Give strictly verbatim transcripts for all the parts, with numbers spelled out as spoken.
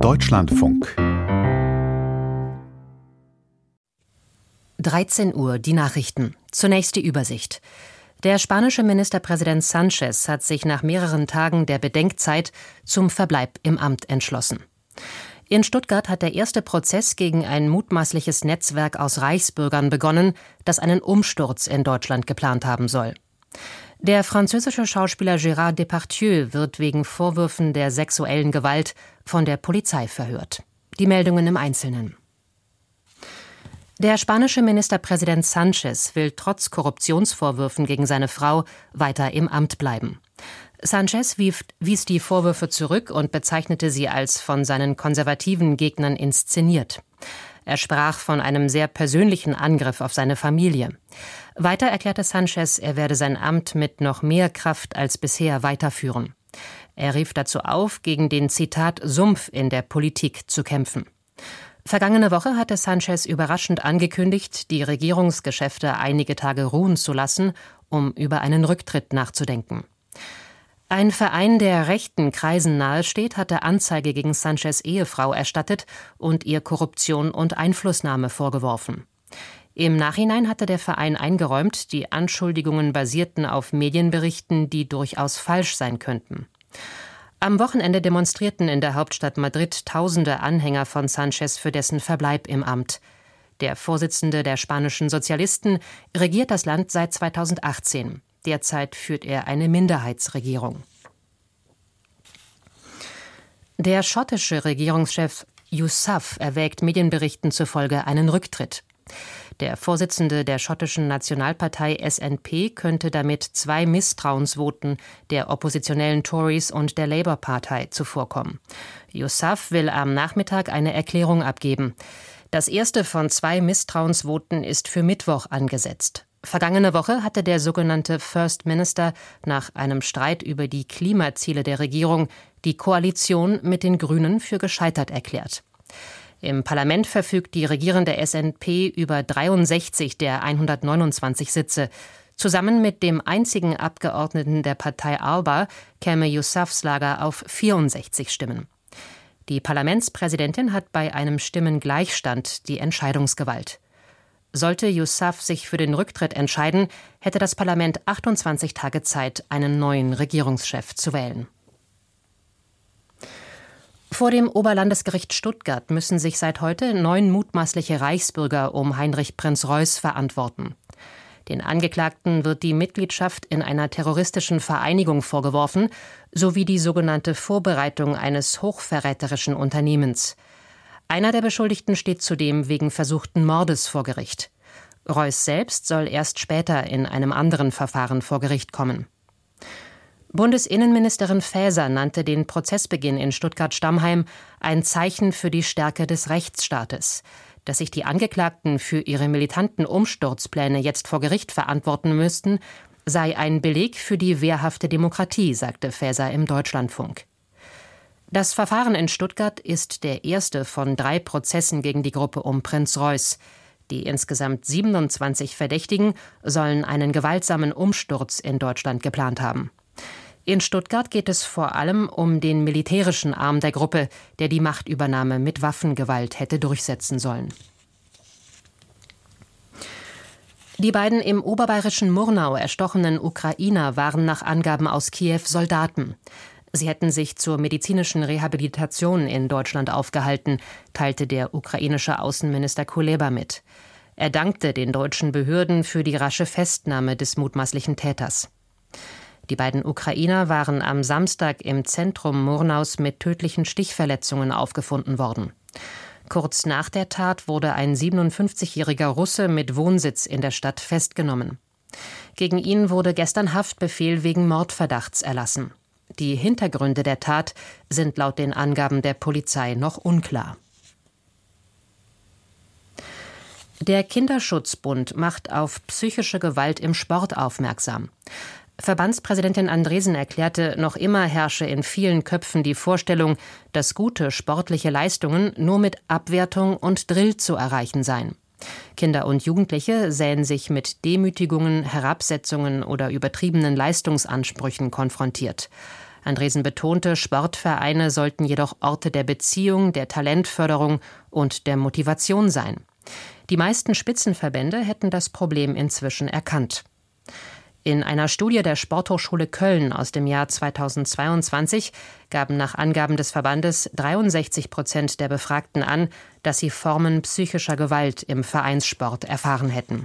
Deutschlandfunk. dreizehn Uhr, die Nachrichten. Zunächst die Übersicht. Der spanische Ministerpräsident Sánchez hat sich nach mehreren Tagen der Bedenkzeit zum Verbleib im Amt entschlossen. In Stuttgart hat der erste Prozess gegen ein mutmaßliches Netzwerk aus Reichsbürgern begonnen, das einen Umsturz in Deutschland geplant haben soll. Der französische Schauspieler Gérard Depardieu wird wegen Vorwürfen der sexuellen Gewalt von der Polizei verhört. Die Meldungen im Einzelnen. Der spanische Ministerpräsident Sánchez will trotz Korruptionsvorwürfen gegen seine Frau weiter im Amt bleiben. Sánchez wies die Vorwürfe zurück und bezeichnete sie als von seinen konservativen Gegnern inszeniert. Er sprach von einem sehr persönlichen Angriff auf seine Familie. Weiter erklärte Sánchez, er werde sein Amt mit noch mehr Kraft als bisher weiterführen. Er rief dazu auf, gegen den, Zitat, Sumpf in der Politik zu kämpfen. Vergangene Woche hatte Sánchez überraschend angekündigt, die Regierungsgeschäfte einige Tage ruhen zu lassen, um über einen Rücktritt nachzudenken. Ein Verein, der rechten Kreisen nahesteht, hatte Anzeige gegen Sánchez' Ehefrau erstattet und ihr Korruption und Einflussnahme vorgeworfen. Im Nachhinein hatte der Verein eingeräumt, die Anschuldigungen basierten auf Medienberichten, die durchaus falsch sein könnten. Am Wochenende demonstrierten in der Hauptstadt Madrid tausende Anhänger von Sánchez für dessen Verbleib im Amt. Der Vorsitzende der spanischen Sozialisten regiert das Land seit zweitausendachtzehn. Derzeit führt er eine Minderheitsregierung. Der schottische Regierungschef Yousaf erwägt Medienberichten zufolge einen Rücktritt. Der Vorsitzende der schottischen Nationalpartei S N P könnte damit zwei Misstrauensvoten der oppositionellen Tories und der Labour-Partei zuvorkommen. Yousaf will am Nachmittag eine Erklärung abgeben. Das erste von zwei Misstrauensvoten ist für Mittwoch angesetzt. Vergangene Woche hatte der sogenannte First Minister nach einem Streit über die Klimaziele der Regierung die Koalition mit den Grünen für gescheitert erklärt. Im Parlament verfügt die regierende S N P über dreiundsechzig der hundertneunundzwanzig Sitze. Zusammen mit dem einzigen Abgeordneten der Partei Arba käme Yousafs Lager auf vierundsechzig Stimmen. Die Parlamentspräsidentin hat bei einem Stimmengleichstand die Entscheidungsgewalt. Sollte Yousaf sich für den Rücktritt entscheiden, hätte das Parlament achtundzwanzig Tage Zeit, einen neuen Regierungschef zu wählen. Vor dem Oberlandesgericht Stuttgart müssen sich seit heute neun mutmaßliche Reichsbürger um Heinrich Prinz Reuß verantworten. Den Angeklagten wird die Mitgliedschaft in einer terroristischen Vereinigung vorgeworfen, sowie die sogenannte Vorbereitung eines hochverräterischen Unternehmens. Einer der Beschuldigten steht zudem wegen versuchten Mordes vor Gericht. Reuß selbst soll erst später in einem anderen Verfahren vor Gericht kommen. Bundesinnenministerin Faeser nannte den Prozessbeginn in Stuttgart-Stammheim ein Zeichen für die Stärke des Rechtsstaates. Dass sich die Angeklagten für ihre militanten Umsturzpläne jetzt vor Gericht verantworten müssten, sei ein Beleg für die wehrhafte Demokratie, sagte Faeser im Deutschlandfunk. Das Verfahren in Stuttgart ist der erste von drei Prozessen gegen die Gruppe um Prinz Reuß. Die insgesamt siebenundzwanzig Verdächtigen sollen einen gewaltsamen Umsturz in Deutschland geplant haben. In Stuttgart geht es vor allem um den militärischen Arm der Gruppe, der die Machtübernahme mit Waffengewalt hätte durchsetzen sollen. Die beiden im oberbayerischen Murnau erstochenen Ukrainer waren nach Angaben aus Kiew Soldaten. Sie hätten sich zur medizinischen Rehabilitation in Deutschland aufgehalten, teilte der ukrainische Außenminister Kuleba mit. Er dankte den deutschen Behörden für die rasche Festnahme des mutmaßlichen Täters. Die beiden Ukrainer waren am Samstag im Zentrum Murnaus mit tödlichen Stichverletzungen aufgefunden worden. Kurz nach der Tat wurde ein siebenundfünfzigjähriger Russe mit Wohnsitz in der Stadt festgenommen. Gegen ihn wurde gestern Haftbefehl wegen Mordverdachts erlassen. Die Hintergründe der Tat sind laut den Angaben der Polizei noch unklar. Der Kinderschutzbund macht auf psychische Gewalt im Sport aufmerksam. Verbandspräsidentin Andresen erklärte, noch immer herrsche in vielen Köpfen die Vorstellung, dass gute sportliche Leistungen nur mit Abwertung und Drill zu erreichen seien. Kinder und Jugendliche sähen sich mit Demütigungen, Herabsetzungen oder übertriebenen Leistungsansprüchen konfrontiert. Andresen betonte, Sportvereine sollten jedoch Orte der Beziehung, der Talentförderung und der Motivation sein. Die meisten Spitzenverbände hätten das Problem inzwischen erkannt. In einer Studie der Sporthochschule Köln aus dem Jahr zweitausendzweiundzwanzig gaben nach Angaben des Verbandes dreiundsechzig Prozent der Befragten an, dass sie Formen psychischer Gewalt im Vereinssport erfahren hätten.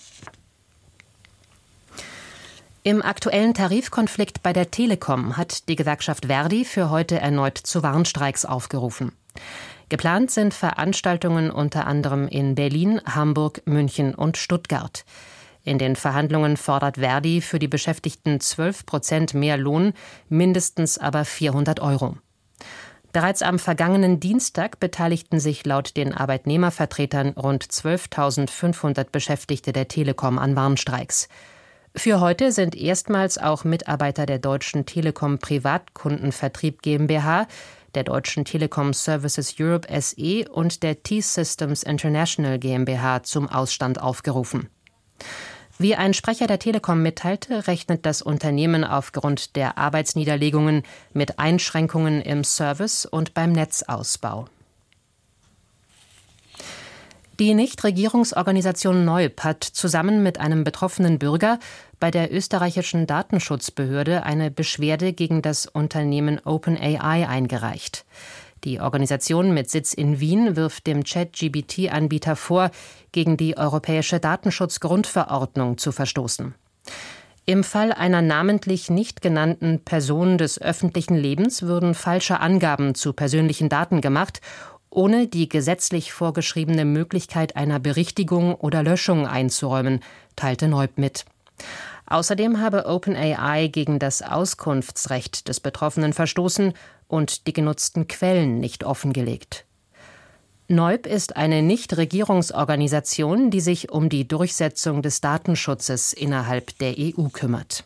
Im aktuellen Tarifkonflikt bei der Telekom hat die Gewerkschaft Verdi für heute erneut zu Warnstreiks aufgerufen. Geplant sind Veranstaltungen unter anderem in Berlin, Hamburg, München und Stuttgart. In den Verhandlungen fordert Verdi für die Beschäftigten zwölf Prozent mehr Lohn, mindestens aber vierhundert Euro. Bereits am vergangenen Dienstag beteiligten sich laut den Arbeitnehmervertretern rund zwölftausendfünfhundert Beschäftigte der Telekom an Warnstreiks. Für heute sind erstmals auch Mitarbeiter der Deutschen Telekom Privatkundenvertrieb GmbH, der Deutschen Telekom Services Europe S E und der T-Systems International GmbH zum Ausstand aufgerufen. Wie ein Sprecher der Telekom mitteilte, rechnet das Unternehmen aufgrund der Arbeitsniederlegungen mit Einschränkungen im Service und beim Netzausbau. Die Nichtregierungsorganisation Neub hat zusammen mit einem betroffenen Bürger bei der österreichischen Datenschutzbehörde eine Beschwerde gegen das Unternehmen OpenAI eingereicht. Die Organisation mit Sitz in Wien wirft dem Chat-G P T-Anbieter vor, gegen die Europäische Datenschutzgrundverordnung zu verstoßen. Im Fall einer namentlich nicht genannten Person des öffentlichen Lebens würden falsche Angaben zu persönlichen Daten gemacht, ohne die gesetzlich vorgeschriebene Möglichkeit einer Berichtigung oder Löschung einzuräumen, teilte Neub mit. Außerdem habe OpenAI gegen das Auskunftsrecht des Betroffenen verstoßen und die genutzten Quellen nicht offengelegt. Neub ist eine Nichtregierungsorganisation, die sich um die Durchsetzung des Datenschutzes innerhalb der E U kümmert.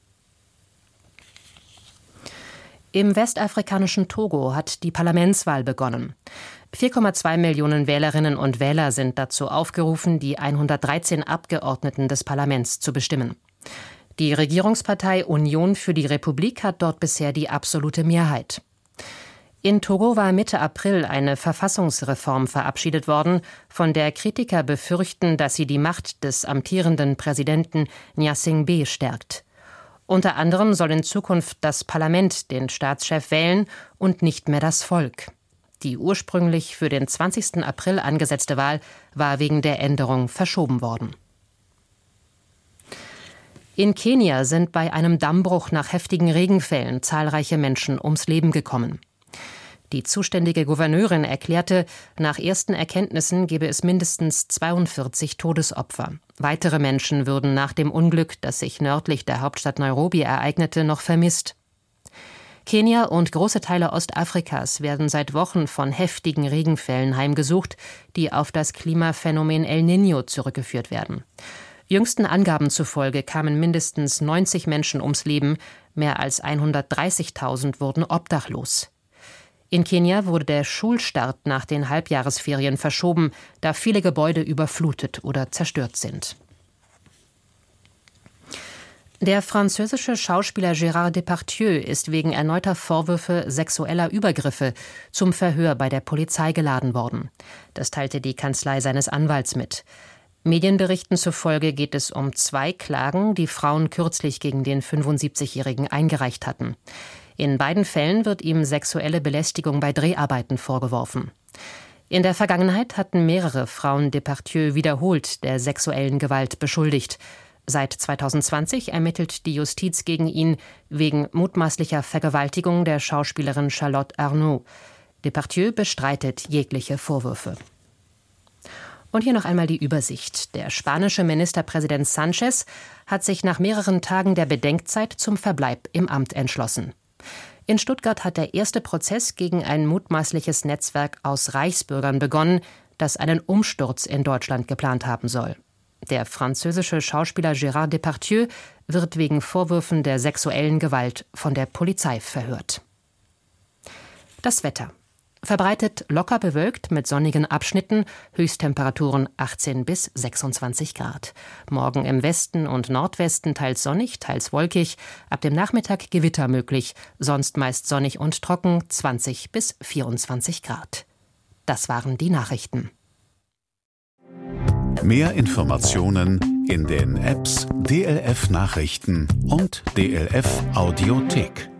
Im westafrikanischen Togo hat die Parlamentswahl begonnen. vier Komma zwei Millionen Wählerinnen und Wähler sind dazu aufgerufen, die hundertdreizehn Abgeordneten des Parlaments zu bestimmen. Die Regierungspartei Union für die Republik hat dort bisher die absolute Mehrheit. In Togo war Mitte April eine Verfassungsreform verabschiedet worden, von der Kritiker befürchten, dass sie die Macht des amtierenden Präsidenten Gnassingbé stärkt. Unter anderem soll in Zukunft das Parlament den Staatschef wählen und nicht mehr das Volk. Die ursprünglich für den zwanzigsten April angesetzte Wahl war wegen der Änderung verschoben worden. In Kenia sind bei einem Dammbruch nach heftigen Regenfällen zahlreiche Menschen ums Leben gekommen. Die zuständige Gouverneurin erklärte, nach ersten Erkenntnissen gebe es mindestens zweiundvierzig Todesopfer. Weitere Menschen würden nach dem Unglück, das sich nördlich der Hauptstadt Nairobi ereignete, noch vermisst. Kenia und große Teile Ostafrikas werden seit Wochen von heftigen Regenfällen heimgesucht, die auf das Klimaphänomen El Niño zurückgeführt werden. Jüngsten Angaben zufolge kamen mindestens neunzig Menschen ums Leben, mehr als hundertdreißigtausend wurden obdachlos. In Kenia wurde der Schulstart nach den Halbjahresferien verschoben, da viele Gebäude überflutet oder zerstört sind. Der französische Schauspieler Gérard Depardieu ist wegen erneuter Vorwürfe sexueller Übergriffe zum Verhör bei der Polizei geladen worden. Das teilte die Kanzlei seines Anwalts mit. Medienberichten zufolge geht es um zwei Klagen, die Frauen kürzlich gegen den fünfundsiebzigjährigen eingereicht hatten. In beiden Fällen wird ihm sexuelle Belästigung bei Dreharbeiten vorgeworfen. In der Vergangenheit hatten mehrere Frauen Depardieu wiederholt der sexuellen Gewalt beschuldigt. Seit zweitausendzwanzig ermittelt die Justiz gegen ihn wegen mutmaßlicher Vergewaltigung der Schauspielerin Charlotte Arnault. Depardieu bestreitet jegliche Vorwürfe. Und hier noch einmal die Übersicht. Der spanische Ministerpräsident Sánchez hat sich nach mehreren Tagen der Bedenkzeit zum Verbleib im Amt entschlossen. In Stuttgart hat der erste Prozess gegen ein mutmaßliches Netzwerk aus Reichsbürgern begonnen, das einen Umsturz in Deutschland geplant haben soll. Der französische Schauspieler Gérard Depardieu wird wegen Vorwürfen der sexuellen Gewalt von der Polizei verhört. Das Wetter. Verbreitet locker bewölkt mit sonnigen Abschnitten, Höchsttemperaturen achtzehn bis sechsundzwanzig Grad. Morgen im Westen und Nordwesten teils sonnig, teils wolkig, ab dem Nachmittag Gewitter möglich, sonst meist sonnig und trocken, zwanzig bis vierundzwanzig Grad. Das waren die Nachrichten. Mehr Informationen in den Apps D L F Nachrichten und D L F Audiothek.